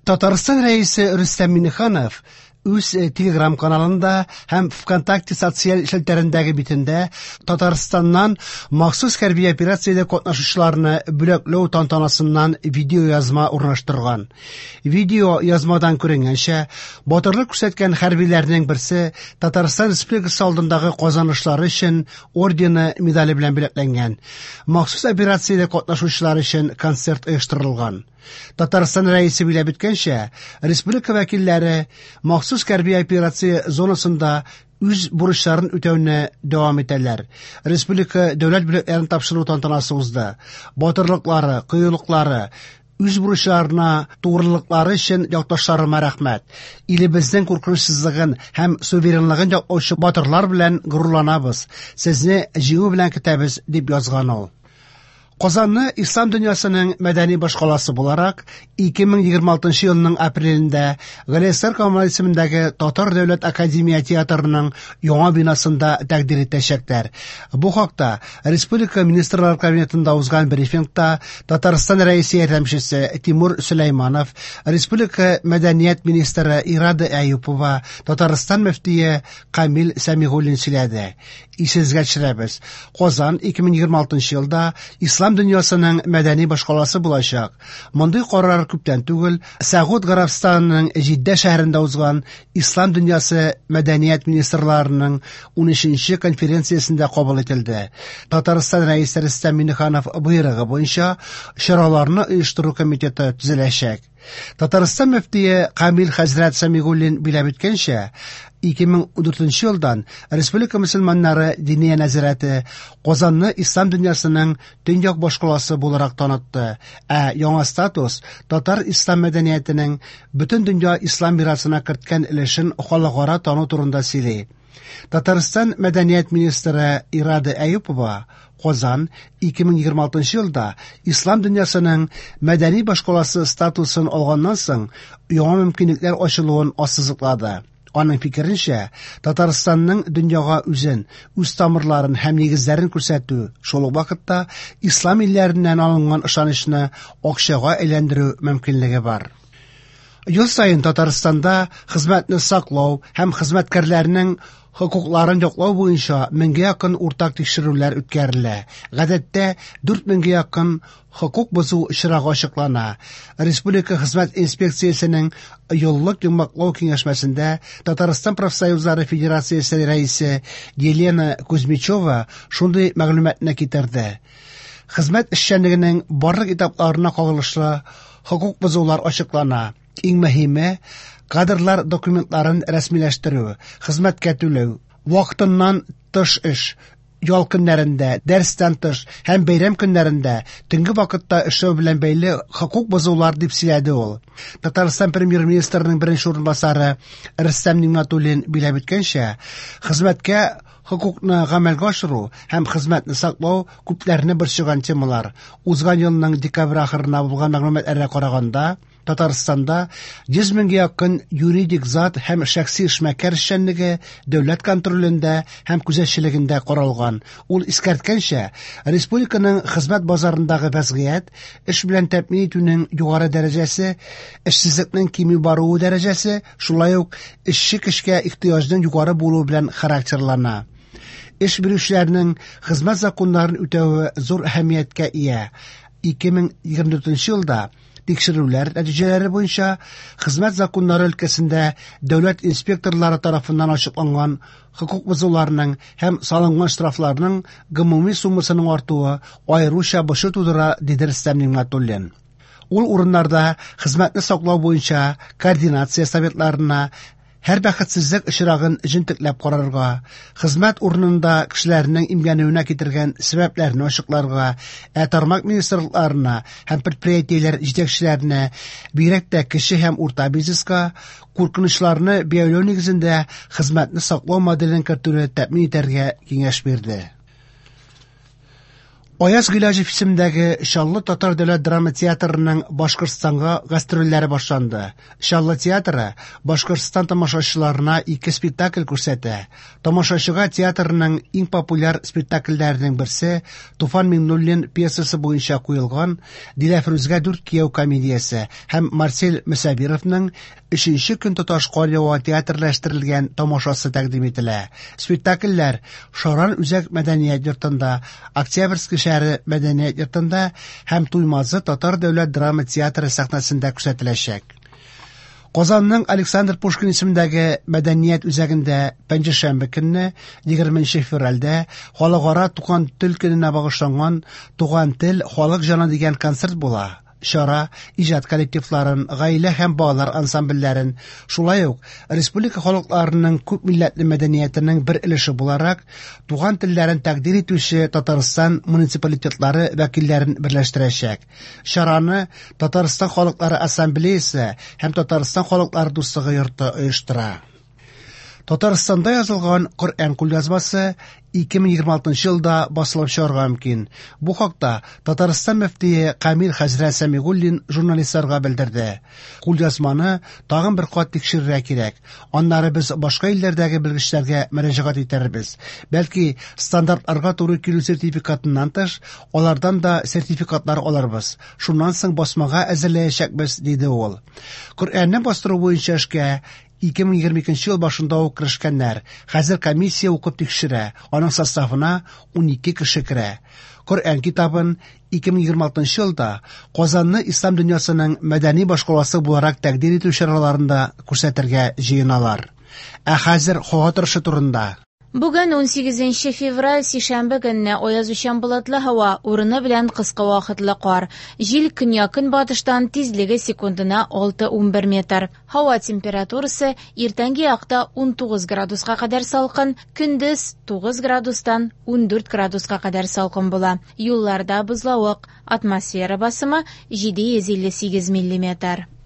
Татарстан рәисе Рөстәм Миңнеханов үз Telegram каналында һәм ВКонтакте социаль шелтәрендәге битендә Татарстаннан махсус хәрби операциядә катнашучыларны бүләкләү тантанасыннан видео язма урнаштырган. Видео язмадан күренгәнчә, батырлык күрсәткән хәрбиләрнең берсе Татарстан Республикасы алдындагы казанышлары өчен ордены, медале белән бүләкләнгән. Махсус операциядә катнашучылар өчен концерт оештырылган. Татарстан рәисе биләп үткәнчә, республика вәкилләре махсус хәрби операция зонасында үз бурычларын үтәүне дәвам итәләр. Республика дәүләт бүләкләрен тапшыру тантанасы узды. Батырлыклары, кыюлыклары, үз бурычларына тугрылыклары өчен якташларыма рәхмәт. Илебезнең куркынычсызлыгын һәм суверенлыгын яклаучы батырлар белән горурланабыз. Сезне җиңү белән көтәбез, дип язган ул. Казанны ислам дөньясының мәдәни башкаласы буларак 2026 елның апрелендә Галиәсгар Камал исемендәге Татар дәүләт академия театрының яңа бинасында тәкъдим итәчәкләр. Бу хакта Республика министрлар кабинетында узган брифингта Татарстан рәисе ярдәмчесе Тимур Сөләйманов, Республика мәдәният министры Ирада Әюпова, Татарстан мөфтие Камил Сәмигуллин сөйләде. Исегезгә төшерәбез. Казан 2026 елда ислам дөньясының мәдәни башкаласы булачак. Мондый карар күптән түгел Сәгуд Гарәбстанның Җиддә шәһәрендә узган ислам дөньясы мәдәният министрларының 13нче конференциясендә кабул ителде. Татарстан рәисе Рөстәм Миңнеханов буйрыгы буенча чараларны оештыру комитеты төзеләчәк. Татарстан мөфтие Камил хәзрәт Сәмигуллин биләп үткәнчә, 2014 елдан республика мөселманнары дини нәзарәте Казанны ислам дөньясының төньяк башкаласы буларак танытты. Яңа статус татар ислам мәдәниятенең бөтен дөнья ислам мирасына керткән өлешен халыкара тану турында сөйли. Татарстан мәдәният министры Ирада Әюпова Казан 2026 елда ислам дөньясының мәдәни башкаласы статусын алганнан соң яңа мөмкинлекләр ачылуын ассызыклады. Аның фикеренчә, Татарстанның дөньяга үзен, үз тамырларын һәм нигезләрен күрсәтү, шул ук вакытта ислам илләреннән алынган ышанычны акчага әйләндерү мөмкинлеге бар. Ел сайын Татарстанда хезмәтне саклау һәм хезмәткәрләрнең хокукларын яклау буенча 1000-гә якын уртак тикшерүләр үткәрелә. Гадәттә 4000-гә якын хокук бозу очрагы ачыклана. Республика хезмәт инспекциясенең еллык йомгаклау киңәшмәсендә Татарстан профсоюзлары федерациясе рәисе Елена Кузьмичева шундый мәгълүматны китерде. Хезмәт эшчәнлегенең барлык этапларына кагылышлы хокук бозулар ачыклана. Иң мөһиме кадрлар документларын рәсмиләштерү, хезмәткә түләү, вакытыннан тыш эш, ял көннәрендә, дәрестән тыш һәм бәйрәм көннәрендә төнге вакытта эшләү белән бәйле хокук бозулар дип сөйләде ул. Татарстан премьер-министрының беренче урынбасары Рөстәм Миңнеханов биләп үткәнчә, хезмәткә хокукны гамәлгә ашыру һәм хезмәтне саклау күпләрне борчыган темалар. Узган елның декабрь ахырына булган мәгълүматларга караганда, Татарстанда 100 меңгә якын юридик зат һәм шәхси эшмәкәр эшчәнлеге дәүләт контролендә һәм күзәтчелегендә каралган. Ул искәрткәнчә, республиканың хезмәт базарындагы вәзгыять, эш белән тәэмин итүнең югары дәрәҗәсе, эшсезлекнең кими баруы дәрәҗәсе, шулай ук эшче кешегә ихтыяҗның югары булуы белән характерлана. Эш бирүчеләрнең хезмәт законнарын үтәүе зур әһәмияткә ия. 2024 елда тикшерүләр нәтиҗәләре буенча хезмәт законнары өлкәсендә дәүләт инспекторлары тарафыннан ачыкланган хокук бозуларның һәм салынган штрафларның гомуми суммасының артуы аеруча борчу тудыра, диде Рөстәм Миңнеханов. Ул урыннарда хезмәтне саклау буенча координация советларына һәр бәхетсезлек очрагын җентекләп карарга, хезмәт урынында кешеләрнең имгәнүенә китергән сәбәпләрне ачыкларга, тармак министрлыкларына һәм предприятиеләр җитәкчеләренә, бигрәк тә кече һәм урта бизнеска куркынычларны бәяләү нигезендә хезмәтне саклау моделен кертүне тәэмин итәргә киңәш бирде. Аяз Гыйлаҗев исемендәге Чаллы татар дәүләт драма театрының Башкортстанга гастрольләре башланды. Чаллы театры Башкортстан тамашачыларына 2 спектакль күрсәтә. Тамашачыга театрның иң популяр спектакльләренең берсе Туфан Миңнуллин пьесасы буенча куелган Диләфрүзгә 4 кияү комедиясе һәм Марсель Мөсәбировның 3нче көн тоташ кар ява театрлаштерылган тамашасы тәкъдим ителә. Спектакльләр Шаран үзәк мәдәният йортында, Октябрьский шәһәре мәдәният йортында һәм Туймазы татар дәүләт драма театры сәхнәсендә күрсәтеләчәк. Казанның Александр Пушкин исемендәге мәдәният үзәгендә пәнҗешәмбе көнне 20 февральдә халыкара туган тел көненә багышланган Туган тел халык җаны дигән концерт була. Шара иҗат коллективларын, гаилә һәм балалар ансамбльләрен, шулай ук республика халыкларының күп милләтле мәдәниятенең бер өлеше буларак туган телләрен тәкъдим итүче Татарстан муниципалитетлары вәкилләрен берләштерәчәк. Шараны Татарстан халыклары ассамблеясе һәм Татарстан халыклары дуслыгы йорты оештыра. Татарстанда язылган Коръән кулъязмасы 2026 елда басылып чыгарга мөмкин. Бу хакта Татарстан мөфтие Камил хәзрәт Сәмигуллин журналистларга белдерде. Кулъязманы тагын бер кат тикшерергә кирәк. Аннары без башка илләрдәге белгечләргә мөрәҗәгать итәрбез. Бәлки стандартларга туры килү сертификатыннан тыш, алардан да сертификатлар алырбыз. Шуннан соң басмага әзерләячәкбез, диде ул. Коръәнне бастыру буенча эшкә 2022 ел башында ук керешкәннәр. Хәзер комиссия укып тикшерә. Аның составына 12 кеше керә. Коръән китабын 2026 елда Казанны ислам дөньясының мәдәни башкаласы буларак тәкъдим итү чараларында күрсәтергә җыеналар. Ә хәзер һава торышы турында. Бүген 18 февраль сишәмбе көнне аязучан болытлы һава, урыны белән кыска вакытлы кар. Җил көньяк-көнбатыштан тизлеге секундына 6-11 метр. Һава температурасы иртәнге якта 19 градуска кадәр салкын, көндез 9 градустан 14 градуска кадәр салкын була. Юлларда бозлавык, атмосфера басымы 758 мм.